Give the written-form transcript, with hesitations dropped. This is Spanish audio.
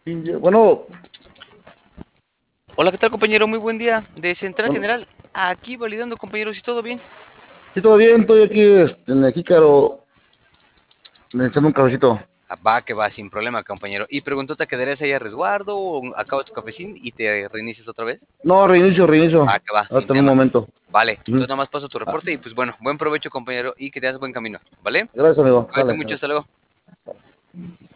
Bueno, Hola, ¿qué tal, compañero? Muy buen día. De Central bueno, General, aquí validando, compañeros, ¿y todo bien? sí, todo bien, estoy aquí en el Jícaro, echando un cafecito. Ah, va, que va, sin problema, compañero. Y preguntó, ¿te quedarías ahí a resguardo o acabas tu cafecín y te reinicias otra vez? No, reinicio. Va, que va, sin Hasta en un tema. momento. Vale, Ujú. entonces nada más paso tu Ah, reporte y pues bueno, buen provecho, compañero, y que te das buen camino, ¿vale? gracias, amigo. Cuídate Sale. mucho, hasta luego.